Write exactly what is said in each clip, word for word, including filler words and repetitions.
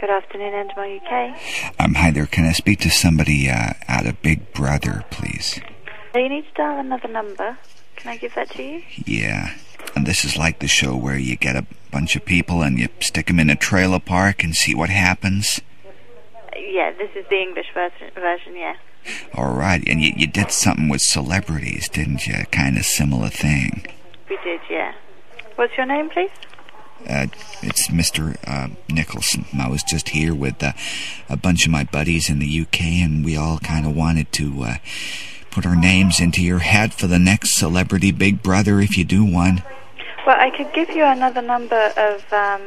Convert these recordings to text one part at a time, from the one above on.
Good afternoon, Endemol U K. Um, hi there. Can I speak to somebody uh, out of Big Brother, please? You need to dial another number. Can I give that to you? Yeah. And this is like the show where you get a bunch of people and you stick them in a trailer park and see what happens? Yeah, this is the English version, version yeah. All right. And you, you did something with celebrities, didn't you? Kind of similar thing. We did, yeah. What's your name, please? Uh, it's Mister Uh, Nicholson. I was just here with uh, a bunch of my buddies in the U K, and we all kind of wanted to uh, put our names into your hat for the next Celebrity Big Brother if you do one. Well, I could give you another number of um,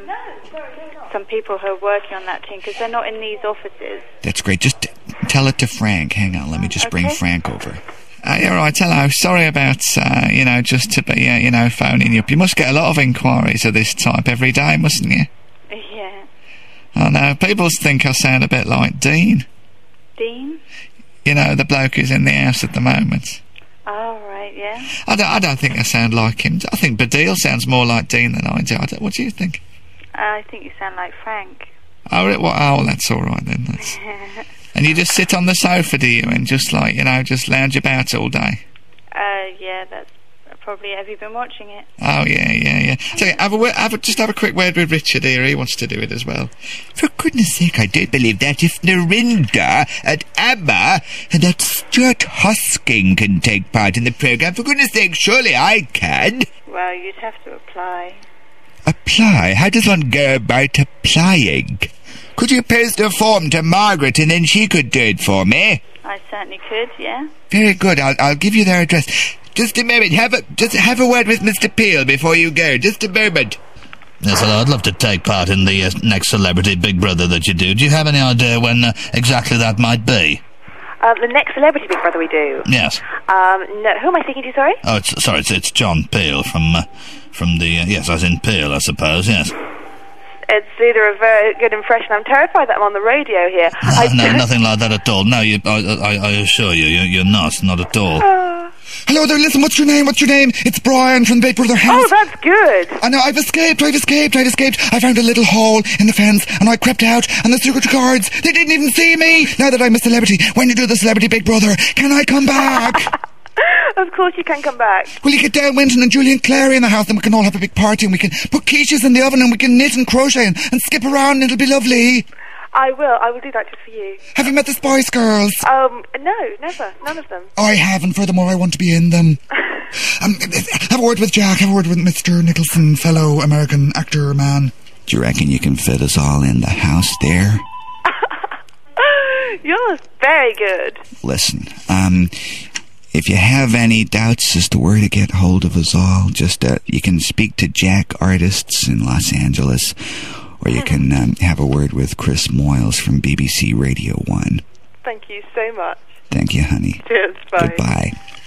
some people who are working on that team, because they're not in these offices. That's great. Just tell it to Frank. Hang on, let me just Okay. bring Frank over. Uh, yeah, right, hello. Sorry about, uh, you know, just to be, uh, you know, phoning you up. You must get a lot of inquiries of this type every day, mustn't you? Yeah. I know. People think I sound a bit like Dean. Dean? You know, the bloke who's in the house at the moment. Oh, right, yeah. I don't, I don't think I sound like him. I think Badil sounds more like Dean than I do. I don't, what do you think? Uh, I think you sound like Frank. Oh, re- well, oh, well, that's all right then. That's... And you just sit on the sofa, do you, and just like, you know, just lounge about all day? uh, yeah, that's probably... Have you been watching it? Oh, yeah, yeah, yeah. So, have a, wo- have a, just have a quick word with Richard here. He wants to do it as well. For goodness sake, I don't believe that if Narinda and Emma and that Stuart Hosking can take part in the programme, for goodness sake, surely I can. Well, you'd have to apply. Apply? How does one go about applying? Could you post a form to Margaret and then she could do it for me? I certainly could, yeah. Very good. I'll, I'll give you their address. Just a moment. Have a just have a word with Mister Peel before you go. Just a moment. Yes, well, I'd love to take part in the uh, next Celebrity Big Brother that you do. Do you have any idea when uh, exactly that might be? Um, the next Celebrity Big Brother we do? Yes. Um, no, who am I speaking to, sorry? Oh, it's, sorry, it's, it's John Peel from, uh, from the, uh, yes, as in Peel, I suppose, yes. It's either a very good impression. I'm terrified that I'm on the radio here. I no, nothing like that at all. No, you, I, I, I assure you, you're, you're not, not at all. Uh, Hello there, listen, what's your name, what's your name? It's Brian from the Big Brother house. oh, that's good. I know, I've escaped, I've escaped, I've escaped. I found a little hole in the fence, and I crept out, and the security guards, they didn't even see me. Now that I'm a celebrity, when you do the Celebrity Big Brother, can I come back? Of course you can come back. Will you get down Winton and Julian Clary in the house, and we can all have a big party, and we can put quiches in the oven, and we can knit and crochet, and, and skip around, and it'll be lovely. I will. I will do that just for you. Have you met the Spice Girls? Um, no, never. None of them. I have, and furthermore, I want to be in them. um, have a word with Jack, have a word with Mister Nicholson, fellow American actor man. Do you reckon you can fit us all in the house there? You're very good. Listen, um, if you have any doubts as to where to get hold of us all, just, uh, you can speak to Jack Artists in Los Angeles, or you can um, have a word with Chris Moyles from B B C Radio one. Thank you so much. Thank you, honey. Cheers. Bye. Goodbye.